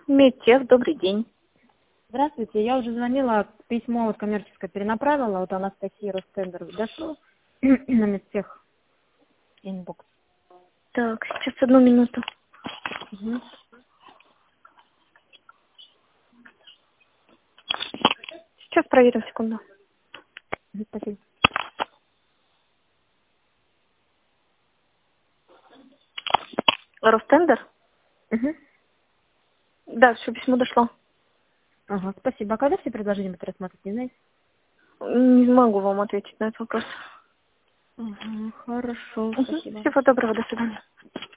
Медтех, добрый день. Здравствуйте, я уже звонила, письмо вот коммерческое перенаправила, вот Анастасия Ростендер дошло на Медтех инбокс. Так, сейчас одну минуту. Угу. Сейчас проверим, секунду. Спасибо. Ростендер? Угу. Да, все, письмо дошло. Ага, спасибо. А когда все предложения будут рассматривать, не знаете? Не могу вам ответить на этот вопрос. Ага, хорошо, Угу. спасибо. Всего доброго, до свидания.